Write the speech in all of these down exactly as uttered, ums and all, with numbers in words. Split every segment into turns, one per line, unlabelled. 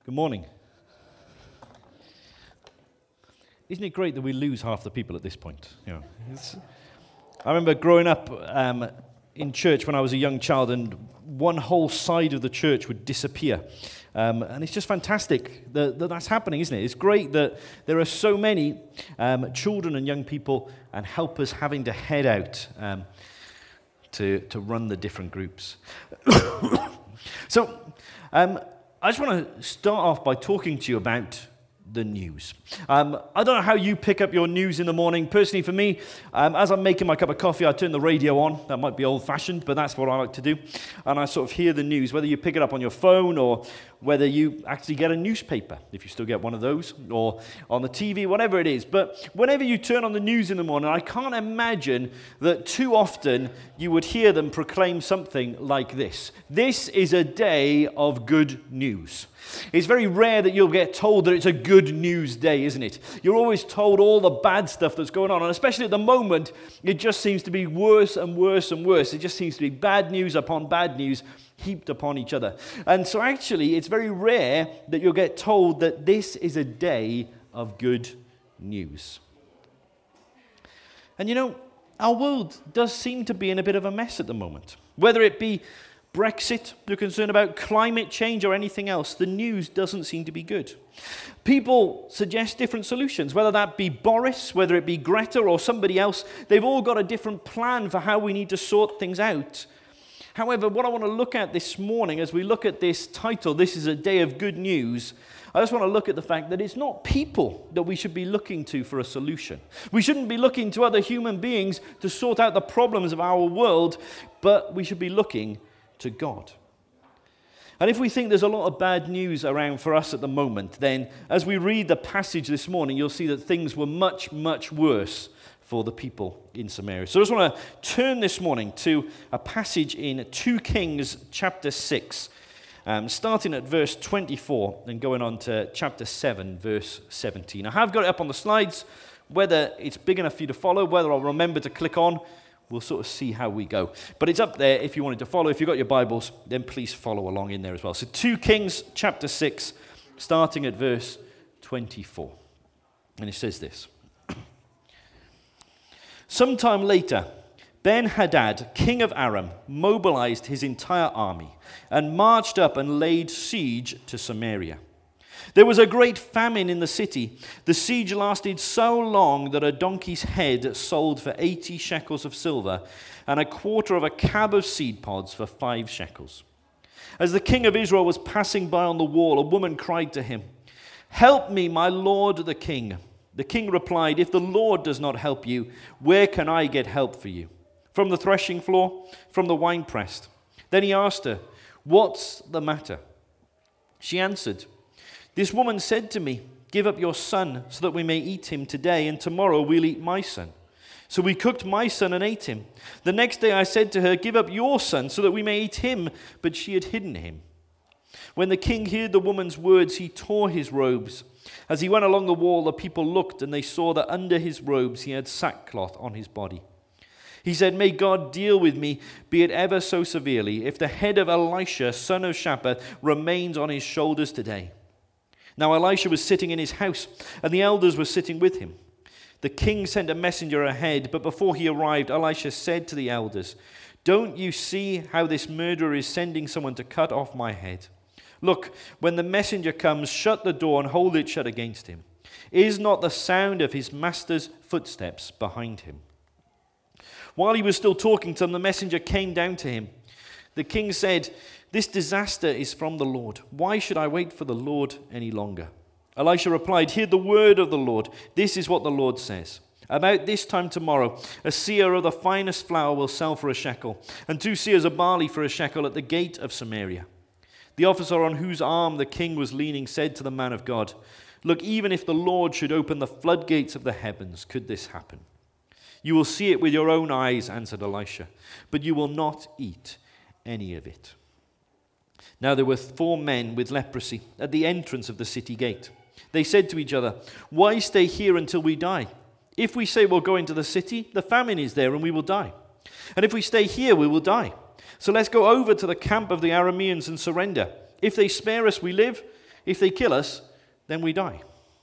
Good morning. Isn't it great that we lose half the people at this point? You know, it's, I remember growing up um, in church when I was a young child, and one whole side of the church would disappear. Um, and it's just fantastic that, that that's happening, isn't it? It's great that there are so many um, children and young people and helpers having to head out um, to, to run the different groups. so, um, I just want to start off by talking to you about the news. Um, I don't know how you pick up your news in the morning. Personally, for me, um, as I'm making my cup of coffee, I turn the radio on. That might be old-fashioned, but that's what I like to do. And I sort of hear the news, whether you pick it up on your phone or whether you actually get a newspaper, if you still get one of those, or on the T V, whatever it is. But whenever you turn on the news in the morning, I can't imagine that too often you would hear them proclaim something like this. This is a day of good news. It's very rare that you'll get told that it's a good news day, isn't it? You're always told all the bad stuff that's going on, and especially at the moment, it just seems to be worse and worse and worse. It just seems to be bad news upon bad news heaped upon each other. And so actually, it's very rare that you'll get told that this is a day of good news. And you know, our world does seem to be in a bit of a mess at the moment. Whether it be Brexit, you're concerned about climate change or anything else, the news doesn't seem to be good. People suggest different solutions, whether that be Boris, whether it be Greta or somebody else. They've all got a different plan for how we need to sort things out. However, what I want to look at this morning as we look at this title, This is a Day of Good News, I just want to look at the fact that it's not people that we should be looking to for a solution. We shouldn't be looking to other human beings to sort out the problems of our world, but we should be looking to God. And if we think there's a lot of bad news around for us at the moment, then as we read the passage this morning, you'll see that things were much, much worse for the people in Samaria. So I just want to turn this morning to a passage in Second Kings chapter six, um, starting at verse twenty-four and going on to chapter seven, verse seventeen. I have got it up on the slides. Whether it's big enough for you to follow, whether I'll remember to click on, we'll sort of see how we go. But it's up there if you wanted to follow. If you've got your Bibles, then please follow along in there as well. So Second Kings chapter six, starting at verse twenty-four. And it says this. Sometime later, Ben-Hadad, king of Aram, mobilized his entire army and marched up and laid siege to Samaria. There was a great famine in the city. The siege lasted so long that a donkey's head sold for eighty shekels of silver and a quarter of a cab of seed pods for five shekels. As the king of Israel was passing by on the wall, a woman cried to him, "Help me, my lord the king." The king replied, "If the Lord does not help you, where can I get help for you? From the threshing floor? From the winepress?" Then he asked her, "What's the matter?" She answered, "This woman said to me, 'Give up your son so that we may eat him today, and tomorrow we'll eat my son.' So we cooked my son and ate him. The next day I said to her, 'Give up your son so that we may eat him,' but she had hidden him." When the king heard the woman's words, he tore his robes. As he went along the wall, the people looked, and they saw that under his robes he had sackcloth on his body. He said, "May God deal with me, be it ever so severely, if the head of Elisha, son of Shaphat, remains on his shoulders today." Now Elisha was sitting in his house, and the elders were sitting with him. The king sent a messenger ahead, but before he arrived, Elisha said to the elders, "Don't you see how this murderer is sending someone to cut off my head? Look, when the messenger comes, shut the door and hold it shut against him. Is not the sound of his master's footsteps behind him?" While he was still talking to them, the messenger came down to him. The king said, "This disaster is from the Lord. Why should I wait for the Lord any longer?" Elisha replied, "Hear the word of the Lord. This is what the Lord says. About this time tomorrow, a seah of the finest flour will sell for a shekel, and two seahs of barley for a shekel at the gate of Samaria." The officer on whose arm the king was leaning said to the man of God, "Look, even if the Lord should open the floodgates of the heavens, could this happen?" "You will see it with your own eyes," answered Elisha, "but you will not eat any of it." Now there were four men with leprosy at the entrance of the city gate. They said to each other, "Why stay here until we die? If we say we'll go into the city, the famine is there and we will die. And if we stay here, we will die. So let's go over to the camp of the Arameans and surrender. If they spare us, we live. If they kill us, then we die."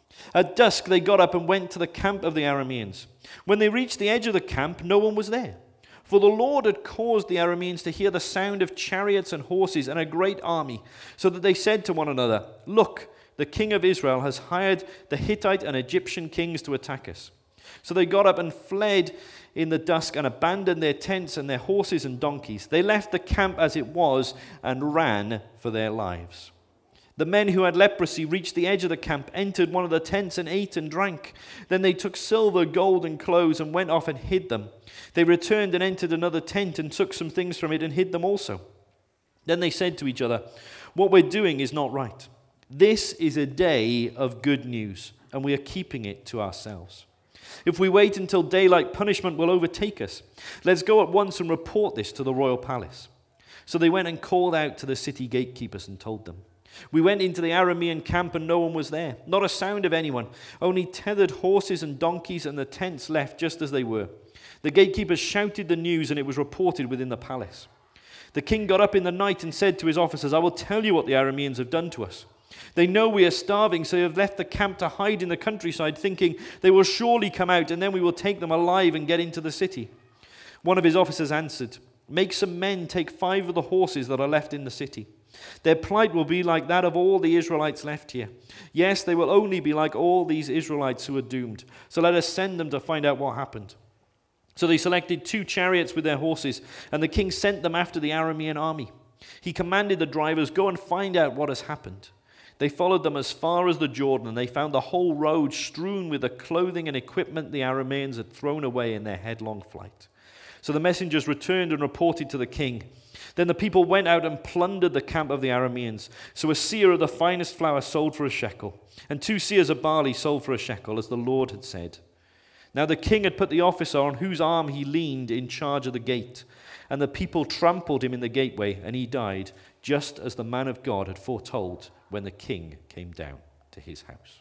At dusk they got up and went to the camp of the Arameans. When they reached the edge of the camp, no one was there. For the Lord had caused the Arameans to hear the sound of chariots and horses and a great army, so that they said to one another, "Look, the king of Israel has hired the Hittite and Egyptian kings to attack us." So they got up and fled in the dusk and abandoned their tents and their horses and donkeys. They left the camp as it was and ran for their lives. The men who had leprosy reached the edge of the camp, entered one of the tents and ate and drank. Then they took silver, gold, and clothes and went off and hid them. They returned and entered another tent and took some things from it and hid them also. Then they said to each other, "What we're doing is not right. This is a day of good news, and we are keeping it to ourselves. If we wait until daylight, punishment will overtake us. Let's go at once and report this to the royal palace." So they went and called out to the city gatekeepers and told them, "We went into the Aramean camp and no one was there, not a sound of anyone, only tethered horses and donkeys and the tents left just as they were." The gatekeepers shouted the news and it was reported within the palace. The king got up in the night and said to his officers, "I will tell you what the Arameans have done to us. They know we are starving, so they have left the camp to hide in the countryside, thinking they will surely come out and then we will take them alive and get into the city." One of his officers answered, "Make some men take five of the horses that are left in the city. Their plight will be like that of all the Israelites left here. Yes, they will only be like all these Israelites who are doomed. So let us send them to find out what happened." So they selected two chariots with their horses, and the king sent them after the Aramean army. He commanded the drivers, "Go and find out what has happened." They followed them as far as the Jordan, and they found the whole road strewn with the clothing and equipment the Arameans had thrown away in their headlong flight. So the messengers returned and reported to the king. Then the people went out and plundered the camp of the Arameans. So a seah of the finest flour sold for a shekel, and two seahs of barley sold for a shekel, as the Lord had said. Now the king had put the officer on whose arm he leaned in charge of the gate, and the people trampled him in the gateway, and he died, just as the man of God had foretold when the king came down to his house.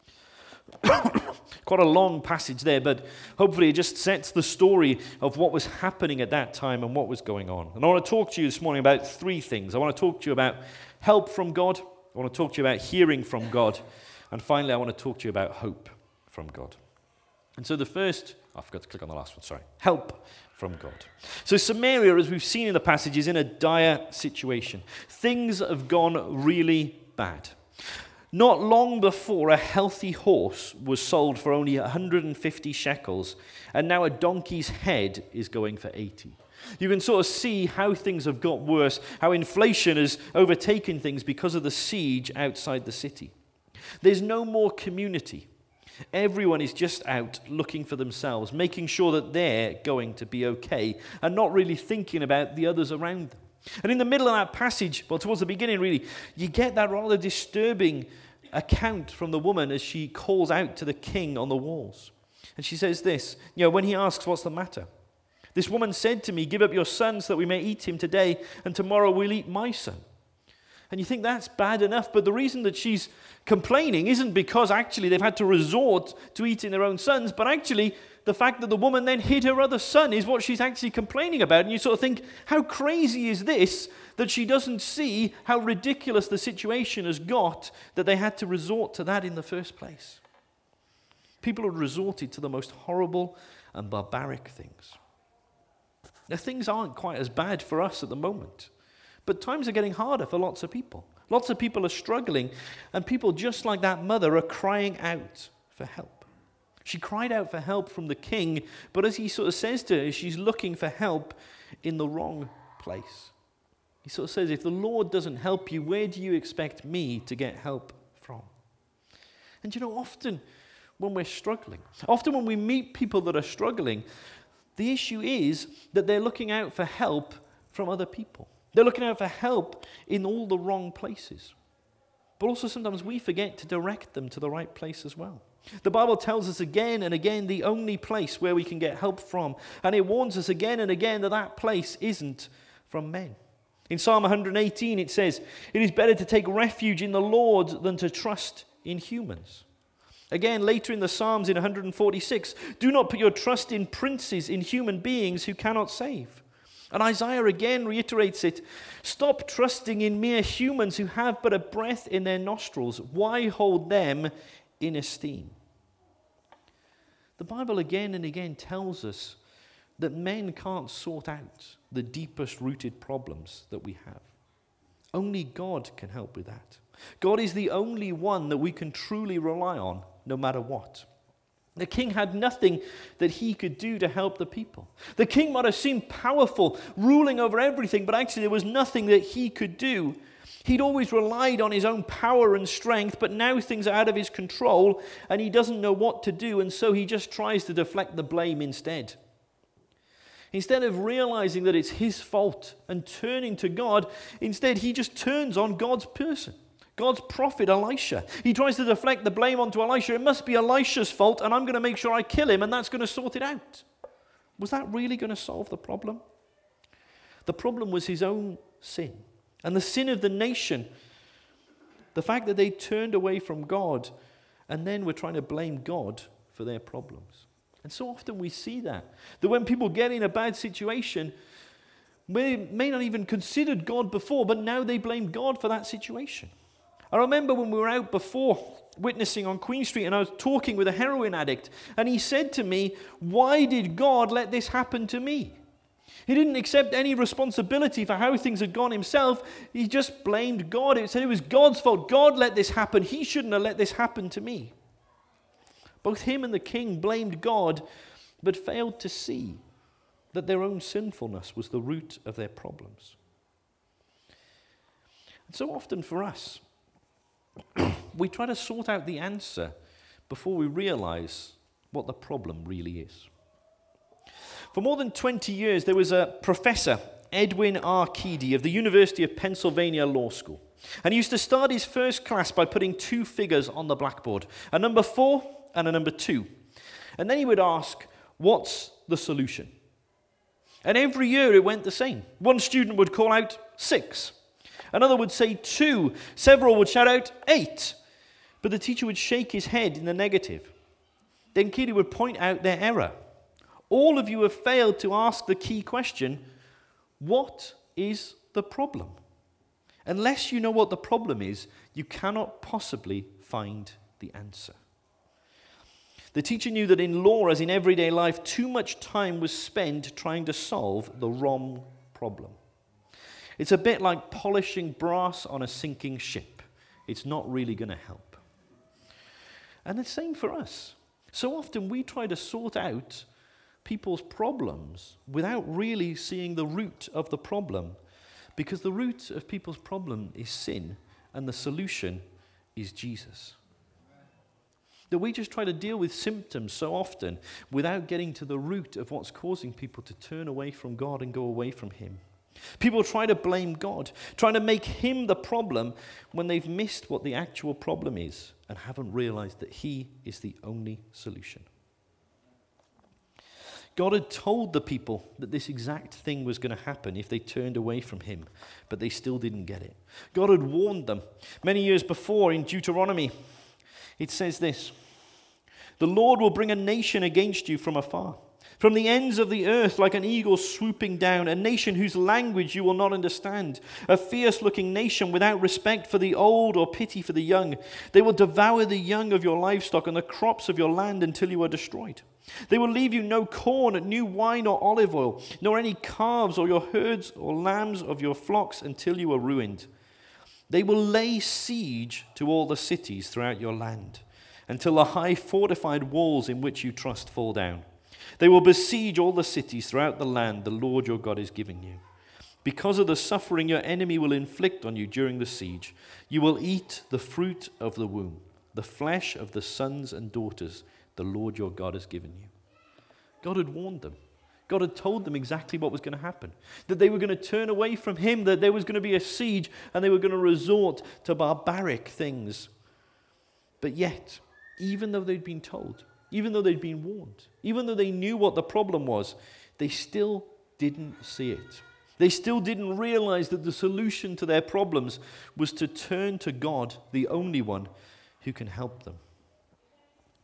Quite a long passage there, but hopefully it just sets the story of what was happening at that time and what was going on. And I want to talk to you this morning about three things. I want to talk to you about help from God. I want to talk to you about hearing from God. And finally, I want to talk to you about hope from God. And so the first, I forgot to click on the last one, sorry. Help from God. So Samaria, as we've seen in the passage, is in a dire situation. Things have gone really bad. Not long before, a healthy horse was sold for only one hundred fifty shekels, and now a donkey's head is going for eighty. You can sort of see how things have got worse, how inflation has overtaken things because of the siege outside the city. There's no more community. Everyone is just out looking for themselves, making sure that they're going to be okay, and not really thinking about the others around them. And in the middle of that passage, well, towards the beginning really, you get that rather disturbing account from the woman as she calls out to the king on the walls. And she says this, you know, when he asks, "What's the matter?" "This woman said to me, 'Give up your son so that we may eat him today, and tomorrow we'll eat my son.'" And you think that's bad enough, but the reason that she's complaining isn't because actually they've had to resort to eating their own sons, but actually the fact that the woman then hid her other son is what she's actually complaining about. And you sort of think, how crazy is this that she doesn't see how ridiculous the situation has got that they had to resort to that in the first place? People had resorted to the most horrible and barbaric things. Now, things aren't quite as bad for us at the moment, but times are getting harder for lots of people. Lots of people are struggling, and people just like that mother are crying out for help. She cried out for help from the king, but as he sort of says to her, she's looking for help in the wrong place. He sort of says, if the Lord doesn't help you, where do you expect me to get help from? And you know, often when we're struggling, often when we meet people that are struggling, the issue is that they're looking out for help from other people. They're looking out for help in all the wrong places. But also sometimes we forget to direct them to the right place as well. The Bible tells us again and again the only place where we can get help from. And it warns us again and again that that place isn't from men. In Psalm one eighteen it says, "It is better to take refuge in the Lord than to trust in humans." Again, later in the Psalms in one forty-six, "Do not put your trust in princes, in human beings who cannot save." And Isaiah again reiterates it. Stop trusting in mere humans who have but a breath in their nostrils. Why hold them in esteem? The Bible again and again tells us that men can't sort out the deepest rooted problems that we have. Only God can help with that. God is the only one that we can truly rely on no matter what. The king had nothing that he could do to help the people. The king might have seemed powerful, ruling over everything, but actually there was nothing that he could do. He'd always relied on his own power and strength, but now things are out of his control and he doesn't know what to do, and so he just tries to deflect the blame instead. Instead of realizing that it's his fault and turning to God, instead he just turns on God's person. God's prophet, Elisha. He tries to deflect the blame onto Elisha. It must be Elisha's fault, and I'm going to make sure I kill him, and that's going to sort it out. Was that really going to solve the problem? The problem was his own sin, and the sin of the nation. The fact that they turned away from God, and then were trying to blame God for their problems. And so often we see that. That when people get in a bad situation, they may not even considered God before, but now they blame God for that situation. I remember when we were out before witnessing on Queen Street and I was talking with a heroin addict, and he said to me, why did God let this happen to me? He didn't accept any responsibility for how things had gone himself. He just blamed God. He said it was God's fault. God let this happen. He shouldn't have let this happen to me. Both him and the king blamed God, but failed to see that their own sinfulness was the root of their problems. And so often for us, we try to sort out the answer before we realize what the problem really is. For more than twenty years, there was a professor, Edwin R. Keedy, of the University of Pennsylvania Law School. And he used to start his first class by putting two figures on the blackboard, a number four and a number two. And then he would ask, what's the solution? And every year it went the same. One student would call out six. Another would say two. Several would shout out eight. But the teacher would shake his head in the negative. Then Keedy would point out their error. All of you have failed to ask the key question, what is the problem? Unless you know what the problem is, you cannot possibly find the answer. The teacher knew that in law, as in everyday life, too much time was spent trying to solve the wrong problem. It's a bit like polishing brass on a sinking ship. It's not really going to help. And the same for us. So often we try to sort out people's problems without really seeing the root of the problem, because the root of people's problem is sin, and the solution is Jesus. That we just try to deal with symptoms so often without getting to the root of what's causing people to turn away from God and go away from Him. People try to blame God, trying to make Him the problem when they've missed what the actual problem is and haven't realized that He is the only solution. God had told the people that this exact thing was going to happen if they turned away from Him, but they still didn't get it. God had warned them. Many years before in Deuteronomy, it says this, "The Lord will bring a nation against you from afar, from the ends of the earth like an eagle swooping down, a nation whose language you will not understand, a fierce-looking nation without respect for the old or pity for the young. They will devour the young of your livestock and the crops of your land until you are destroyed. They will leave you no corn, new wine or olive oil, nor any calves or your herds or lambs of your flocks until you are ruined. They will lay siege to all the cities throughout your land, until the high fortified walls in which you trust fall down. They will besiege all the cities throughout the land the Lord your God is giving you. Because of the suffering your enemy will inflict on you during the siege, you will eat the fruit of the womb, the flesh of the sons and daughters the Lord your God has given you." God had warned them. God had told them exactly what was going to happen. That they were going to turn away from Him, that there was going to be a siege, and they were going to resort to barbaric things. But yet, even though they'd been told, even though they'd been warned, even though they knew what the problem was, they still didn't see it. They still didn't realize that the solution to their problems was to turn to God, the only one who can help them.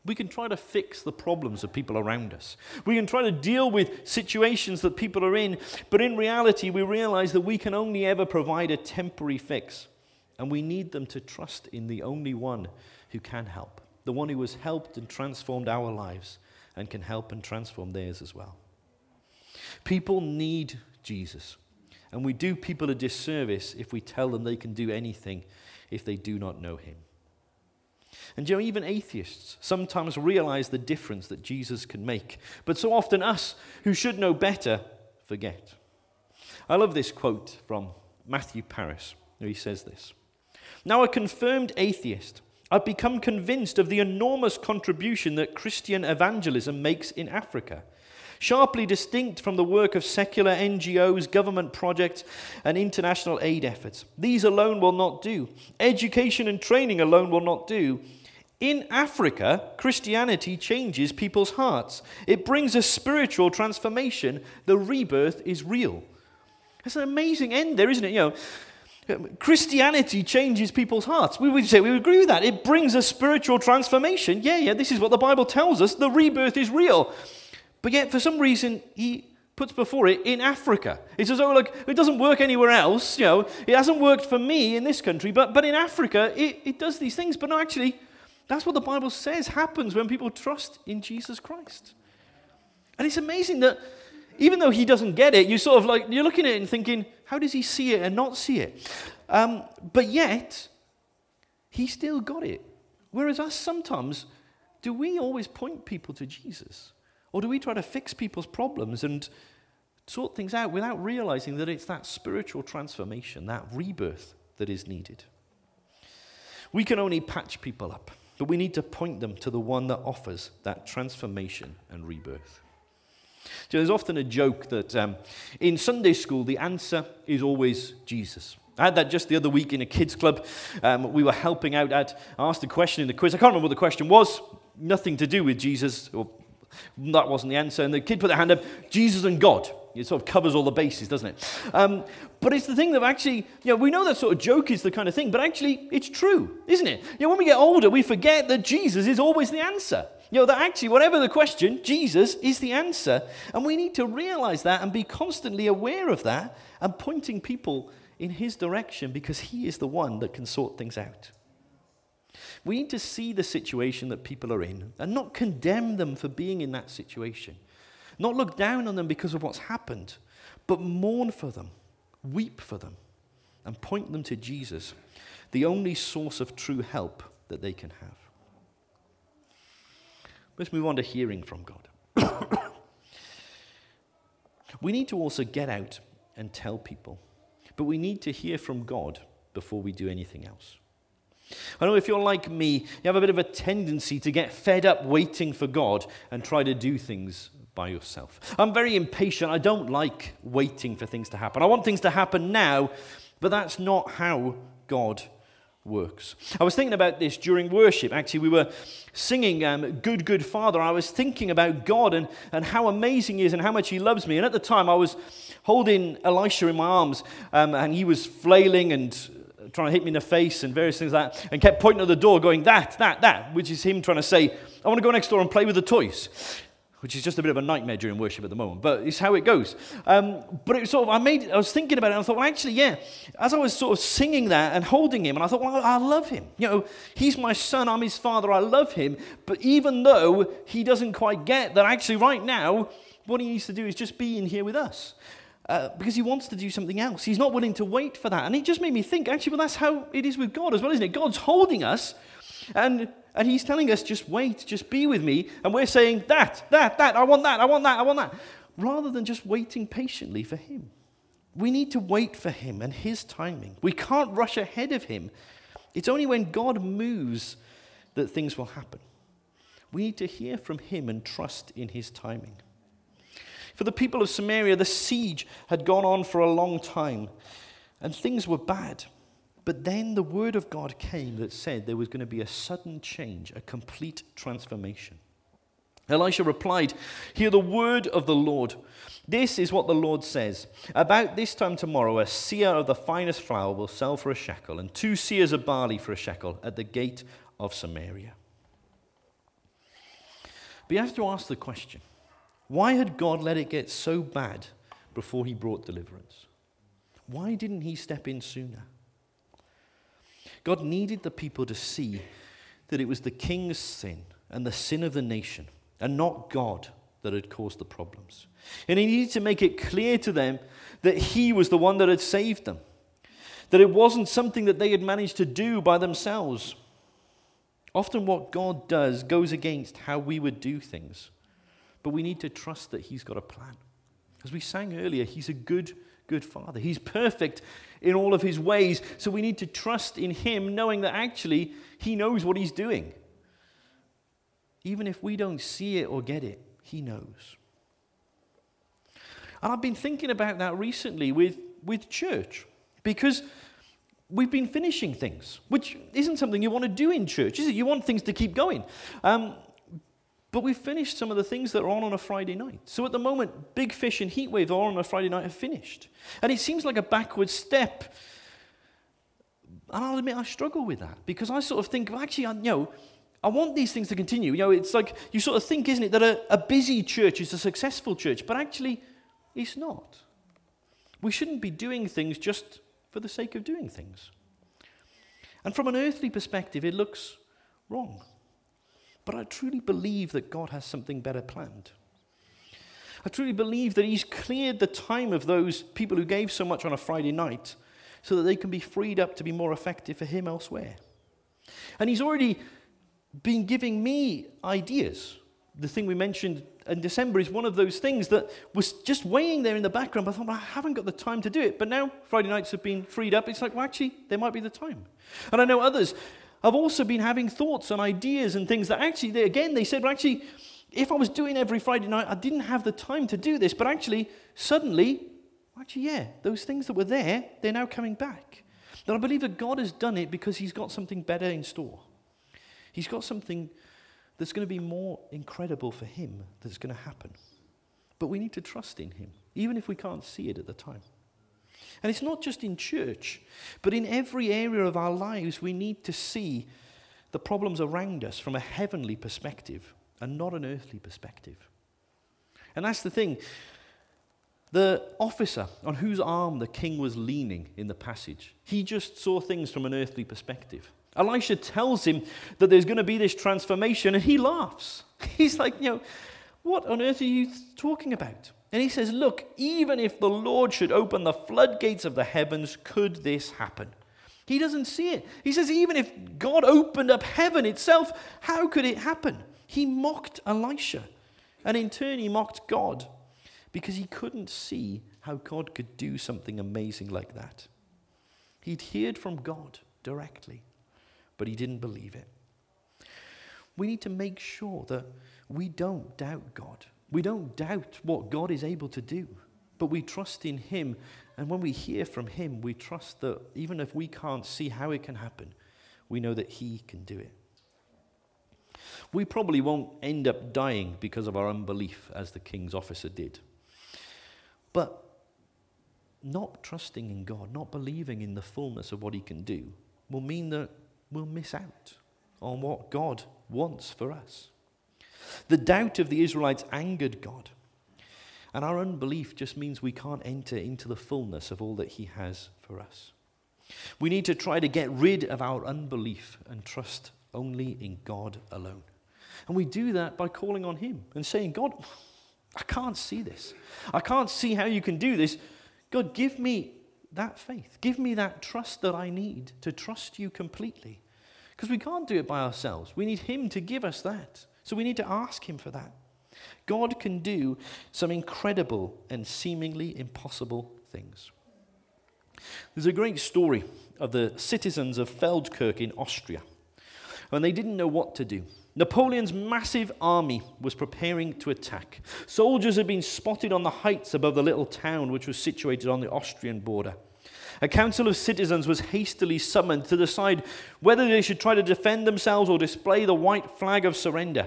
We can try to fix the problems of people around us. We can try to deal with situations that people are in, but in reality, we realize that we can only ever provide a temporary fix, and we need them to trust in the only one who can help, the one who has helped and transformed our lives and can help and transform theirs as well. People need Jesus, and we do people a disservice if we tell them they can do anything if they do not know him. And you know, even atheists sometimes realize the difference that Jesus can make. But so often us, who should know better, forget. I love this quote from Matthew Paris, where he says this: "Now a confirmed atheist, I've become convinced of the enormous contribution that Christian evangelism makes in Africa. Sharply distinct from the work of secular N G Os, government projects, and international aid efforts. These alone will not do. Education and training alone will not do. In Africa, Christianity changes people's hearts. It brings a spiritual transformation. The rebirth is real." That's an amazing end there, isn't it? You know, Christianity changes people's hearts. We would say, we would agree with that. It brings a spiritual transformation. Yeah, yeah, this is what the Bible tells us. The rebirth is real. But yet, for some reason, he puts before it in Africa. It's as though, like, it doesn't work anywhere else. You know, it hasn't worked for me in this country, but, but in Africa, it, it does these things. But no, actually, that's what the Bible says happens when people trust in Jesus Christ. And it's amazing that even though he doesn't get it, you sort of like, you're looking at it and thinking, how does he see it and not see it? Um, but yet, he still got it. Whereas us sometimes, do we always point people to Jesus? Or do we try to fix people's problems and sort things out without realizing that it's that spiritual transformation, that rebirth that is needed? We can only patch people up, but we need to point them to the one that offers that transformation and rebirth. So there's often a joke that um, in Sunday school, the answer is always Jesus. I had that just the other week in a kids' club. Um, we were helping out at, I asked a question in the quiz. I can't remember what the question was. Nothing to do with Jesus, or that wasn't the answer. And the kid put their hand up, Jesus and God. It sort of covers all the bases, doesn't it? Um, but it's the thing that actually, you know, we know that sort of joke is the kind of thing, but actually it's true, isn't it? You know, when we get older, we forget that Jesus is always the answer. You know, that actually, whatever the question, Jesus is the answer. And we need to realize that and be constantly aware of that and pointing people in his direction, because he is the one that can sort things out. We need to see the situation that people are in and not condemn them for being in that situation. Not look down on them because of what's happened, but mourn for them, weep for them, and point them to Jesus, the only source of true help that they can have. Let's move on to hearing from God. We need to also get out and tell people, but we need to hear from God before we do anything else. I know if you're like me, you have a bit of a tendency to get fed up waiting for God and try to do things by yourself. I'm very impatient. I don't like waiting for things to happen. I want things to happen now, but that's not how God works. I was thinking about this during worship. Actually, we were singing um, Good, Good Father. I was thinking about God and, and how amazing he is and how much he loves me. And at the time, I was holding Elisha in my arms, um, and he was flailing and trying to hit me in the face and various things like that, and kept pointing at the door going, that, that, that, which is him trying to say, I want to go next door and play with the toys, which is just a bit of a nightmare during worship at the moment, but it's how it goes. Um, but it was sort of, I made, I was thinking about it, and I thought, well, actually, yeah, as I was sort of singing that and holding him, and I thought, well, I love him. You know, he's my son, I'm his father, I love him, but even though he doesn't quite get that, actually, right now, what he needs to do is just be in here with us. Uh, because he wants to do something else. He's not willing to wait for that. And it just made me think, actually, well, that's how it is with God as well, isn't it? God's holding us, and and he's telling us, just wait, just be with me. And we're saying, that, that, that, I want that, I want that, I want that. Rather than just waiting patiently for him. We need to wait for him and his timing. We can't rush ahead of him. It's only when God moves that things will happen. We need to hear from him and trust in his timing. For the people of Samaria, the siege had gone on for a long time, and things were bad. But then the word of God came that said there was going to be a sudden change, a complete transformation. Elisha replied, hear the word of the Lord. This is what the Lord says. About this time tomorrow, a seah of the finest flour will sell for a shekel, and two seahs of barley for a shekel at the gate of Samaria. But you have to ask the question, why had God let it get so bad before he brought deliverance? Why didn't he step in sooner? God needed the people to see that it was the king's sin and the sin of the nation and not God that had caused the problems. And he needed to make it clear to them that he was the one that had saved them, that it wasn't something that they had managed to do by themselves. Often what God does goes against how we would do things, but we need to trust that he's got a plan. As we sang earlier, he's a good, good father. He's perfect in all of his ways, so we need to trust in him, knowing that actually he knows what he's doing. Even if we don't see it or get it, he knows. And I've been thinking about that recently with, with church, because we've been finishing things, which isn't something you want to do in church, is it? You want things to keep going. Um, but we've finished some of the things that are on on a Friday night. So at the moment, Big Fish and Heatwave are on a Friday night have finished. And it seems like a backward step. And I'll admit I struggle with that, because I sort of think, well, actually, I, you know, I want these things to continue. You know, it's like you sort of think, isn't it, that a, a busy church is a successful church, but actually it's not. We shouldn't be doing things just for the sake of doing things. And from an earthly perspective, it looks wrong. But I truly believe that God has something better planned. I truly believe that he's cleared the time of those people who gave so much on a Friday night so that they can be freed up to be more effective for him elsewhere. And he's already been giving me ideas. The thing we mentioned in December is one of those things that was just weighing there in the background. But I thought, well, I haven't got the time to do it. But now Friday nights have been freed up. It's like, well, actually, there might be the time. And I know others have also been having thoughts and ideas and things that actually, they, again, they said, well, actually, if I was doing every Friday night, I didn't have the time to do this. But actually, suddenly, actually, yeah, those things that were there, they're now coming back. And I believe that God has done it because he's got something better in store. He's got something that's going to be more incredible for him that's going to happen. But we need to trust in him, even if we can't see it at the time. And it's not just in church, but in every area of our lives, we need to see the problems around us from a heavenly perspective and not an earthly perspective. And that's the thing. The officer on whose arm the king was leaning in the passage, he just saw things from an earthly perspective. Elisha tells him that there's going to be this transformation, and he laughs. He's like, you know, what on earth are you talking about? And he says, look, even if the Lord should open the floodgates of the heavens, could this happen? He doesn't see it. He says, even if God opened up heaven itself, how could it happen? He mocked Elisha, and in turn he mocked God, because he couldn't see how God could do something amazing like that. He'd heard from God directly, but he didn't believe it. We need to make sure that we don't doubt God. We don't doubt what God is able to do, but we trust in him. And when we hear from him, we trust that even if we can't see how it can happen, we know that he can do it. We probably won't end up dying because of our unbelief, as the king's officer did. But not trusting in God, not believing in the fullness of what he can do, will mean that we'll miss out on what God wants for us. The doubt of the Israelites angered God, and our unbelief just means we can't enter into the fullness of all that he has for us. We need to try to get rid of our unbelief and trust only in God alone. And we do that by calling on him and saying, God, I can't see this. I can't see how you can do this. God, give me that faith. Give me that trust that I need to trust you completely. Because we can't do it by ourselves. We need him to give us that. So we need to ask him for that. God can do some incredible and seemingly impossible things. There's a great story of the citizens of Feldkirch in Austria, when they didn't know what to do. Napoleon's massive army was preparing to attack. Soldiers had been spotted on the heights above the little town which was situated on the Austrian border. A council of citizens was hastily summoned to decide whether they should try to defend themselves or display the white flag of surrender.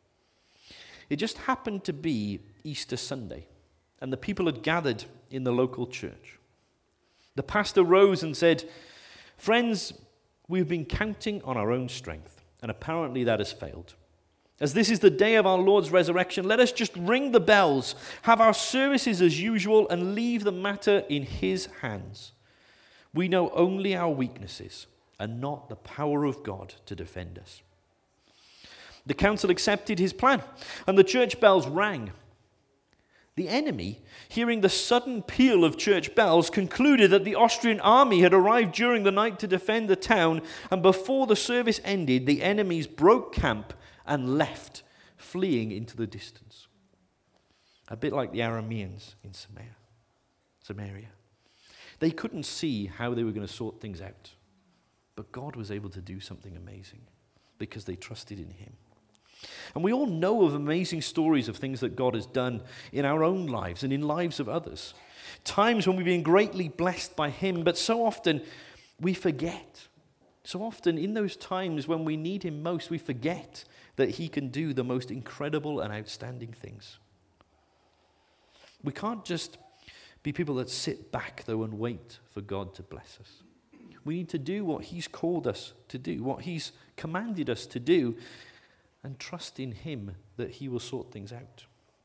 It just happened to be Easter Sunday, and the people had gathered in the local church. The pastor rose and said, "Friends, we've been counting on our own strength, and apparently that has failed. As this is the day of our Lord's resurrection, let us just ring the bells, have our services as usual, and leave the matter in his hands. We know only our weaknesses and not the power of God to defend us." The council accepted his plan, and the church bells rang. The enemy, hearing the sudden peal of church bells, concluded that the Austrian army had arrived during the night to defend the town, and before the service ended, the enemies broke camp and left, fleeing into the distance. A bit like the Arameans in Samaria. Samaria. They couldn't see how they were going to sort things out, but God was able to do something amazing because they trusted in him. And we all know of amazing stories of things that God has done in our own lives and in lives of others. Times when we've been greatly blessed by him, but so often we forget. So often in those times when we need him most, we forget that he can do the most incredible and outstanding things. We can't just be people that sit back, though, and wait for God to bless us. We need to do what he's called us to do, what he's commanded us to do, and trust in him that he will sort things out.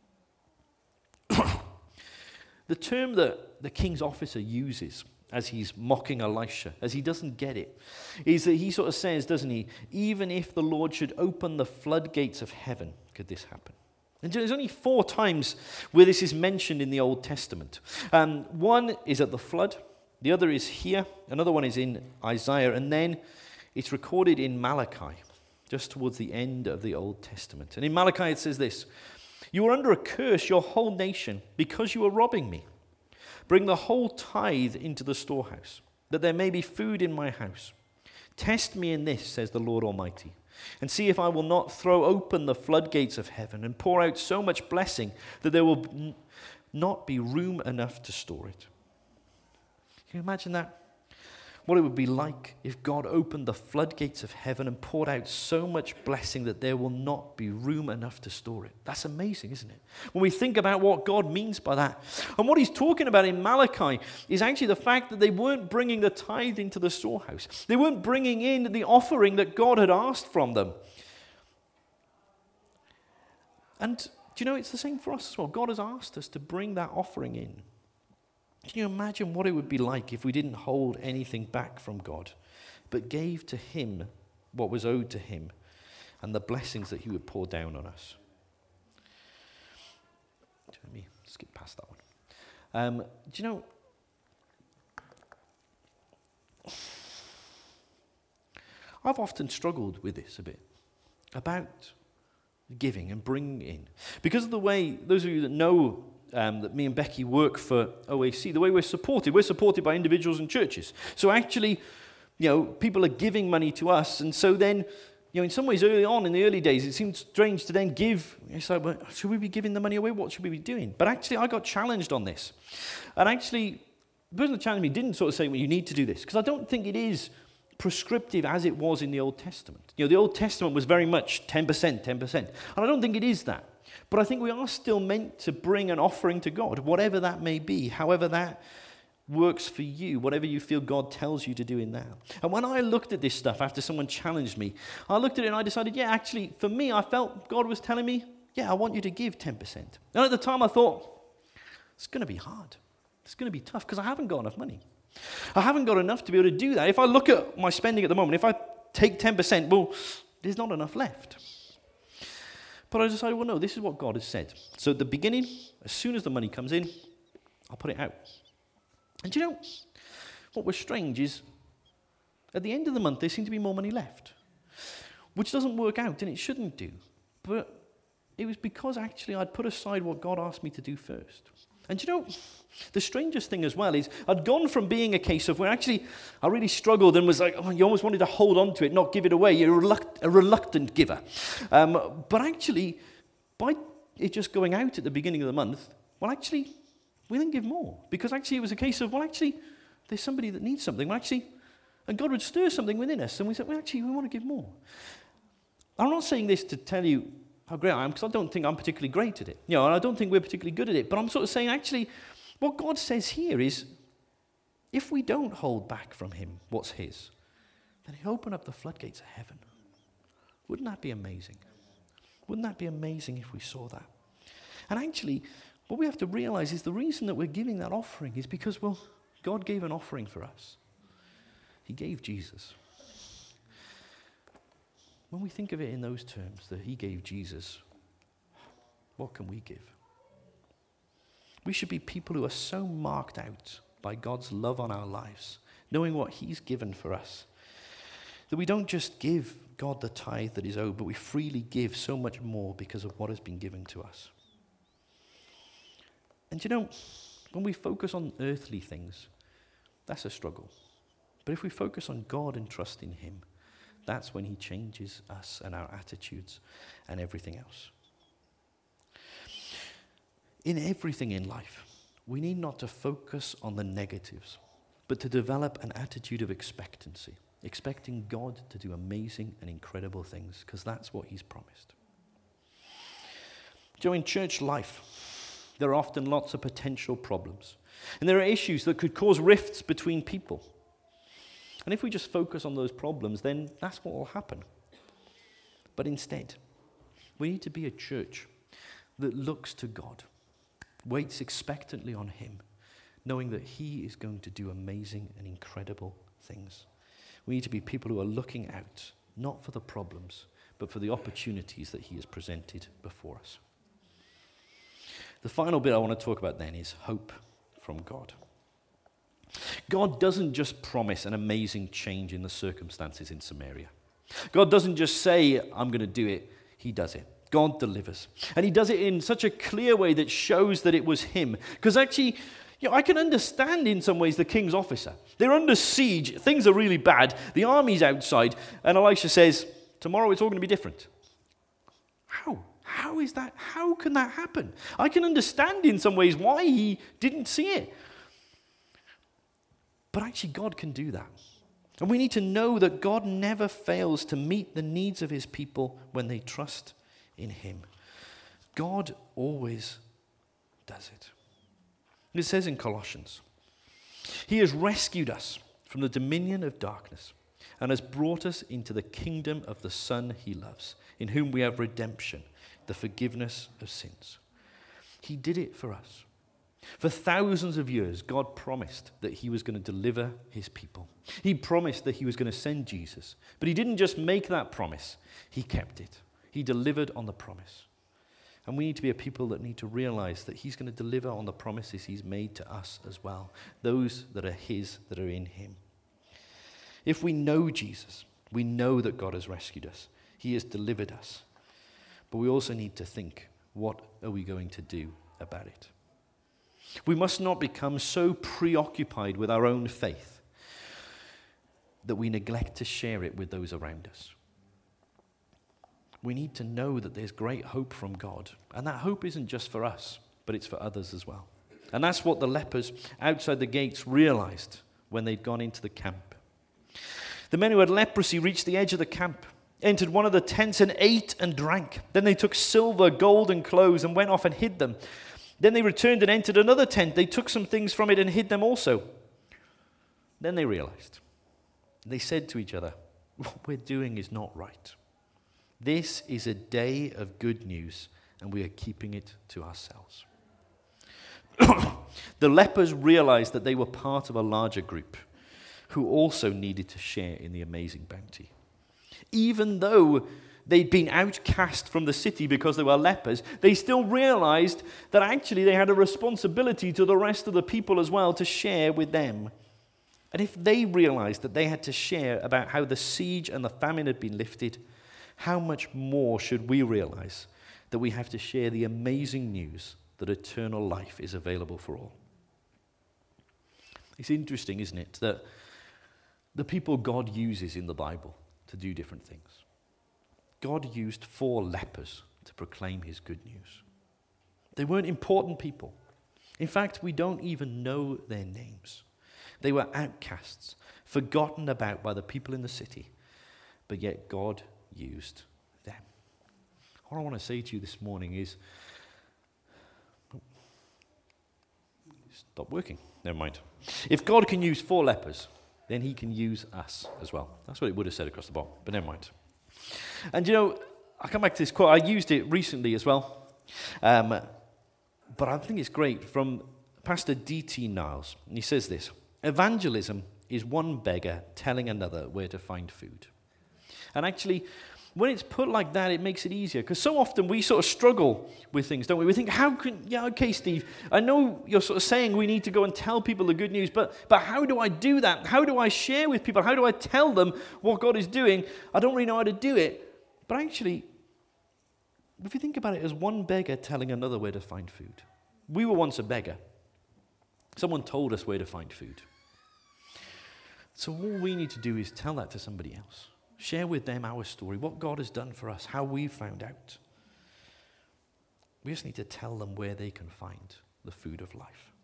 The term that the king's officer uses as he's mocking Elisha, as he doesn't get it, is that he sort of says, doesn't he, even if the Lord should open the floodgates of heaven, could this happen? And there's only four times where this is mentioned in the Old Testament. Um, one is at the flood, the other is here, another one is in Isaiah, and then it's recorded in Malachi, just towards the end of the Old Testament. And in Malachi it says this: "You are under a curse, your whole nation, because you are robbing me. Bring the whole tithe into the storehouse, that there may be food in my house. Test me in this, says the Lord Almighty, and see if I will not throw open the floodgates of heaven and pour out so much blessing that there will n- not be room enough to store it." Can you imagine that? What it would be like if God opened the floodgates of heaven and poured out so much blessing that there will not be room enough to store it. That's amazing, isn't it? When we think about what God means by that. And what he's talking about in Malachi is actually the fact that they weren't bringing the tithe into the storehouse. They weren't bringing in the offering that God had asked from them. And do you know, it's the same for us as well. God has asked us to bring that offering in. Can you imagine what it would be like if we didn't hold anything back from God, but gave to him what was owed to him and the blessings that he would pour down on us? Let me skip past that one. Um, do you know, I've often struggled with this a bit, about giving and bringing in. Because of the way, those of you that know Um, that me and Becky work for O A C, the way we're supported, we're supported by individuals and churches. So actually, you know, people are giving money to us, and so then, you know, in some ways early on, in the early days, it seemed strange to then give. It's like, well, should we be giving the money away? What should we be doing? But actually, I got challenged on this. And actually, the person that challenged me didn't sort of say, well, you need to do this, because I don't think it is prescriptive as it was in the Old Testament. You know, the Old Testament was very much ten percent, ten percent. And I don't think it is that. But I think we are still meant to bring an offering to God, whatever that may be, however that works for you, whatever you feel God tells you to do in that. And when I looked at this stuff after someone challenged me, I looked at it and I decided, yeah, actually, for me, I felt God was telling me, yeah, I want you to give ten percent. And at the time I thought, it's going to be hard. It's going to be tough because I haven't got enough money. I haven't got enough to be able to do that. If I look at my spending at the moment, if I take ten percent, well, there's not enough left. But I decided, well, no, this is what God has said. So at the beginning, as soon as the money comes in, I'll put it out. And you know, what was strange is, at the end of the month, there seemed to be more money left, which doesn't work out, and it shouldn't do. But it was because actually I'd put aside what God asked me to do first. And you know, the strangest thing as well is I'd gone from being a case of where actually I really struggled and was like, oh, you almost wanted to hold on to it, not give it away. You're a, reluct- a reluctant giver. Um, but actually, by it just going out at the beginning of the month, well, actually, we didn't give more. Because actually it was a case of, well, actually, there's somebody that needs something. Well, actually, and God would stir something within us. And we said, well, actually, we want to give more. I'm not saying this to tell you how great I am, because I don't think I'm particularly great at it. You know, and I don't think we're particularly good at it. But I'm sort of saying, actually, what God says here is, if we don't hold back from him what's his, then he'll open up the floodgates of heaven. Wouldn't that be amazing? Wouldn't that be amazing if we saw that? And actually, what we have to realize is the reason that we're giving that offering is because, well, God gave an offering for us. He gave Jesus. When we think of it in those terms, that he gave Jesus, what can we give? We should be people who are so marked out by God's love on our lives, knowing what he's given for us, that we don't just give God the tithe that is owed, but we freely give so much more because of what has been given to us. And you know, when we focus on earthly things, that's a struggle. But if we focus on God and trust in him, that's when he changes us and our attitudes and everything else. In everything in life, we need not to focus on the negatives, but to develop an attitude of expectancy, expecting God to do amazing and incredible things, because that's what he's promised. So in church life, there are often lots of potential problems, and there are issues that could cause rifts between people. And if we just focus on those problems, then that's what will happen. But instead, we need to be a church that looks to God, waits expectantly on him, knowing that he is going to do amazing and incredible things. We need to be people who are looking out, not for the problems, but for the opportunities that he has presented before us. The final bit I want to talk about then is hope from God. God doesn't just promise an amazing change in the circumstances in Samaria. God doesn't just say, I'm going to do it. He does it. God delivers. And he does it in such a clear way that shows that it was him. Because actually, you know, I can understand in some ways the king's officer. They're under siege. Things are really bad. The army's outside. And Elisha says, tomorrow it's all going to be different. How? How is that? How can that happen? I can understand in some ways why he didn't see it. But actually, God can do that. And we need to know that God never fails to meet the needs of his people when they trust in him. God always does it. It says in Colossians, he has rescued us from the dominion of darkness and has brought us into the kingdom of the Son he loves, in whom we have redemption, the forgiveness of sins. He did it for us. For thousands of years, God promised that he was going to deliver his people. He promised that he was going to send Jesus. But he didn't just make that promise, he kept it. He delivered on the promise. And we need to be a people that need to realize that he's going to deliver on the promises he's made to us as well, those that are his, that are in him. If we know Jesus, we know that God has rescued us. He has delivered us. But we also need to think, what are we going to do about it? We must not become so preoccupied with our own faith that we neglect to share it with those around us. We need to know that there's great hope from God, and that hope isn't just for us, but it's for others as well. And that's what the lepers outside the gates realized when they'd gone into the camp. The men who had leprosy reached the edge of the camp, entered one of the tents and ate and drank. Then they took silver, gold, and clothes and went off and hid them. Then they returned and entered another tent. They took some things from it and hid them also. Then they realized. They said to each other, what we're doing is not right. This is a day of good news, and we are keeping it to ourselves. The lepers realized that they were part of a larger group who also needed to share in the amazing bounty. Even though they'd been outcast from the city because they were lepers, they still realized that actually they had a responsibility to the rest of the people as well to share with them. And if they realized that they had to share about how the siege and the famine had been lifted, how much more should we realize that we have to share the amazing news that eternal life is available for all? It's interesting, isn't it, that the people God uses in the Bible to do different things. God used four lepers to proclaim his good news. They weren't important people. In fact, we don't even know their names. They were outcasts, forgotten about by the people in the city, but yet God used them. What I want to say to you this morning is, stop working. Never mind. If God can use four lepers, then he can use us as well. That's what it would have said across the bottom, but never mind. And you know, I come back to this quote. I used it recently as well. Um, but I think it's great, from Pastor D T Niles. And he says this: evangelism is one beggar telling another where to find food. And actually, when it's put like that, it makes it easier. Because so often we sort of struggle with things, don't we? We think, how can, yeah, okay, Steve, I know you're sort of saying we need to go and tell people the good news, but, but how do I do that? How do I share with people? How do I tell them what God is doing? I don't really know how to do it. But actually, if you think about it as one beggar telling another where to find food. We were once a beggar. Someone told us where to find food. So all we need to do is tell that to somebody else. Share with them our story, what God has done for us, how we found out. We just need to tell them where they can find the food of life.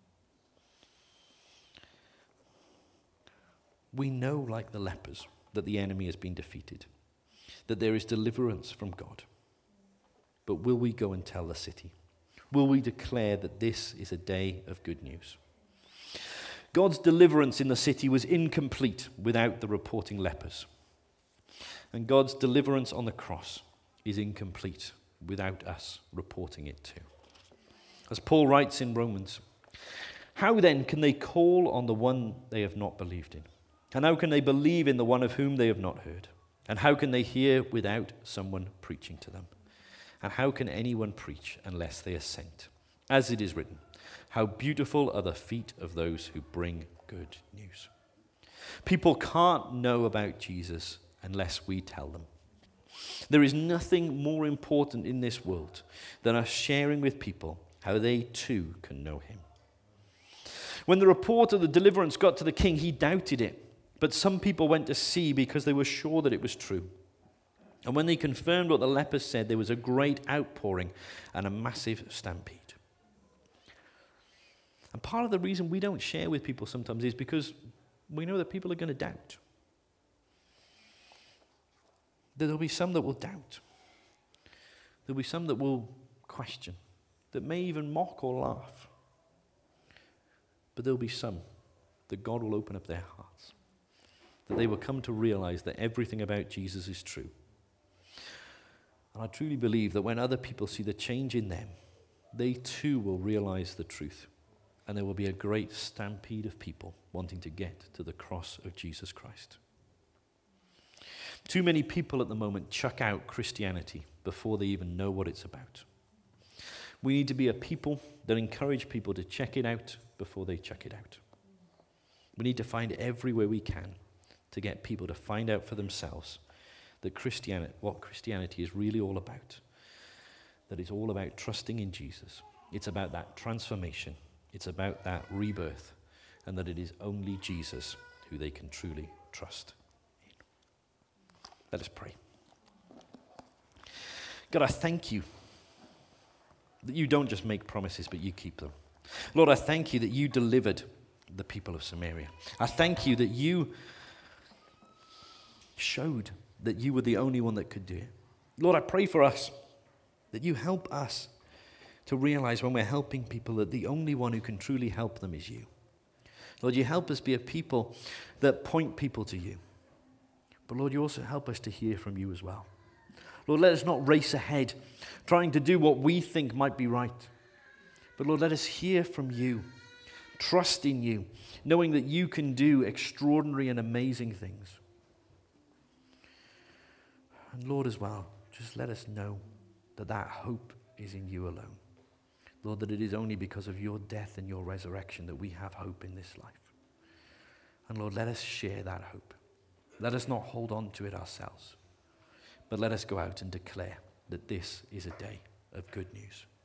We know, like the lepers, that the enemy has been defeated, that there is deliverance from God. But will we go and tell the city? Will we declare that this is a day of good news? God's deliverance in the city was incomplete without the reporting lepers. And God's deliverance on the cross is incomplete without us reporting it too. As Paul writes in Romans, how then can they call on the one they have not believed in? And how can they believe in the one of whom they have not heard? And how can they hear without someone preaching to them? And how can anyone preach unless they are sent? As it is written, how beautiful are the feet of those who bring good news. People can't know about Jesus unless we tell them. There is nothing more important in this world than us sharing with people how they too can know him. When the report of the deliverance got to the king, he doubted it, but some people went to see because they were sure that it was true. And when they confirmed what the lepers said, there was a great outpouring and a massive stampede. And part of the reason we don't share with people sometimes is because we know that people are going to doubt. There'll be some that will doubt. There'll be some that will question, that may even mock or laugh. But there'll be some that God will open up their hearts, that they will come to realize that everything about Jesus is true. And I truly believe that when other people see the change in them, they too will realize the truth. And there will be a great stampede of people wanting to get to the cross of Jesus Christ. Too many people at the moment chuck out Christianity before they even know what it's about. We need to be a people that encourage people to check it out before they check it out. We need to find every way we can to get people to find out for themselves that Christianity, what Christianity is really all about. That it's all about trusting in Jesus. It's about that transformation. It's about that rebirth. And that it is only Jesus who they can truly trust. Let us pray. God, I thank you that you don't just make promises, but you keep them. Lord, I thank you that you delivered the people of Samaria. I thank you that you showed that you were the only one that could do it. Lord, I pray for us, that you help us to realize when we're helping people that the only one who can truly help them is you. Lord, you help us be a people that point people to you. But Lord, you also help us to hear from you as well. Lord, let us not race ahead, trying to do what we think might be right. But Lord, let us hear from you, trust in you, knowing that you can do extraordinary and amazing things. And Lord, as well, just let us know that that hope is in you alone. Lord, that it is only because of your death and your resurrection that we have hope in this life. And Lord, let us share that hope. Let us not hold on to it ourselves, but let us go out and declare that this is a day of good news.